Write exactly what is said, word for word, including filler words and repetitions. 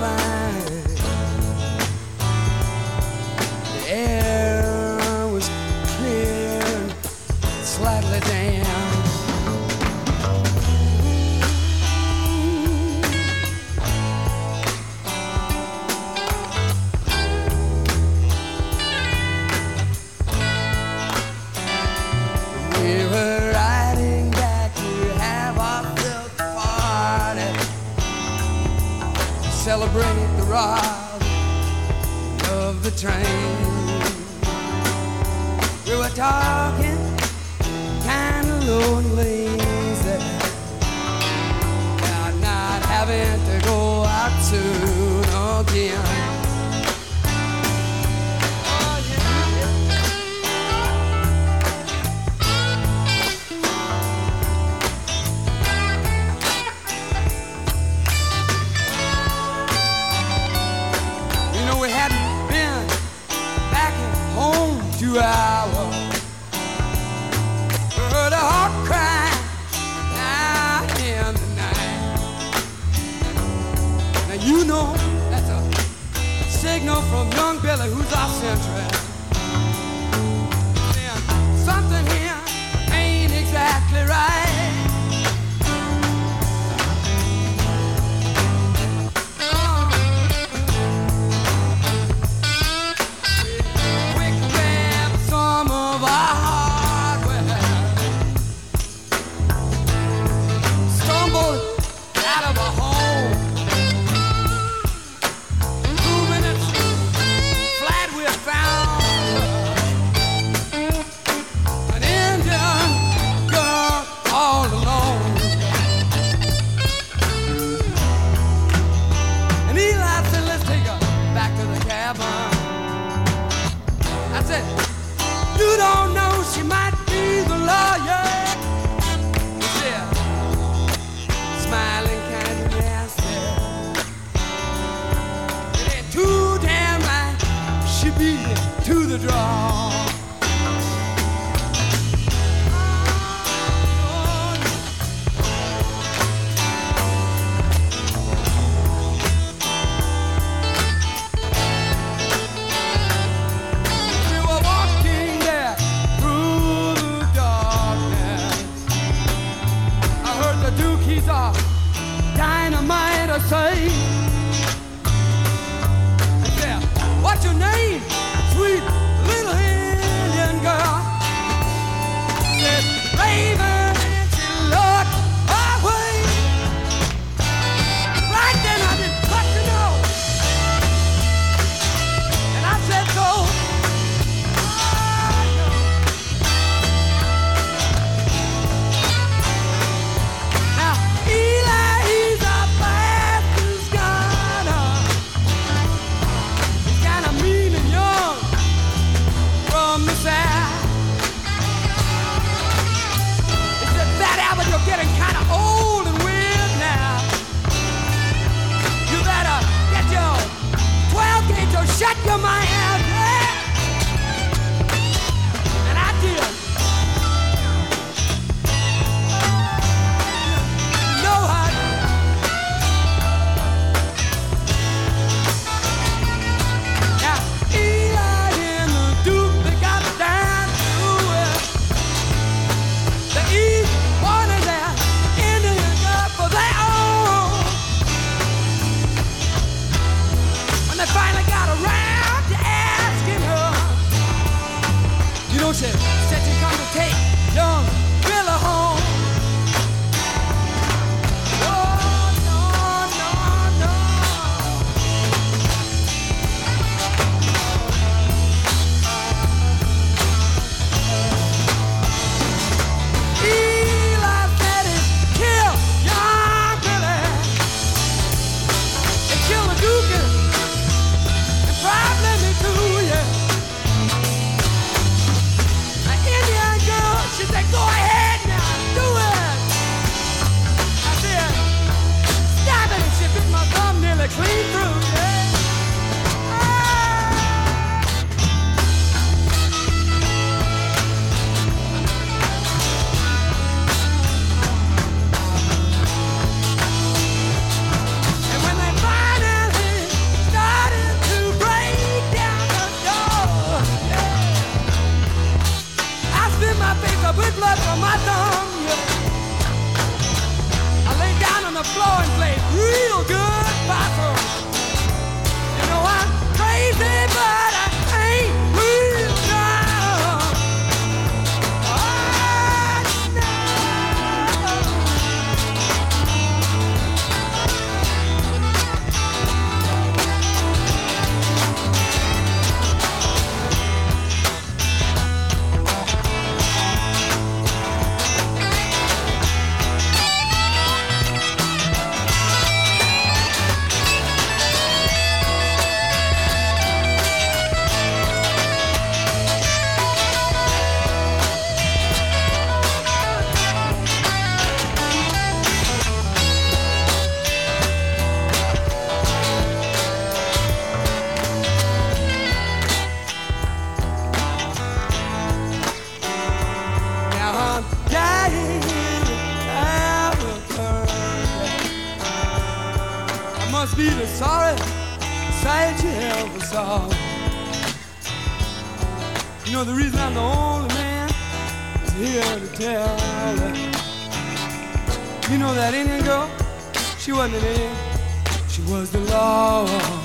line. The air was clear and slightly damp. We were riding back to have ourselves a party to celebrate the ride of the train. We were talking kind of low and lazy, about not having to go out soon again. Two hours, heard a heart cry now in the night. Now you know that's a signal from young Billy, who's off central. Something here ain't exactly right. You don't know, she might be the lawyer. Yeah, smiling kind of nasty. It ain't too damn right, she beat me to the draw. Dynamite, I say. Yeah. What's your name, sweet little Indian girl? Said, Raven, and she looked away. Right then I didn't touch her nose, and I said, go. Getting kind of old and weird now. You better get your twelve gauge or shut your mind. Yeah. And I did. You know I did. Now, Eli and the Duke, they got down to it. The East wanted that Indian girl for their own. When they finally got around to asking her, you know, she said she come to take young Billy home. Oh, no, no, no. Eli said it killed young Billy. It killed the Duke and probably me too, yeah. An Indian girl floor and play real good possum. You know I'm crazy, but I ain't real dumb. Oh, no. Must be the sorry sight you ever saw. You know the reason I'm the only man is here to tell you. You know that Indian girl, she wasn't an Indian, she was the law.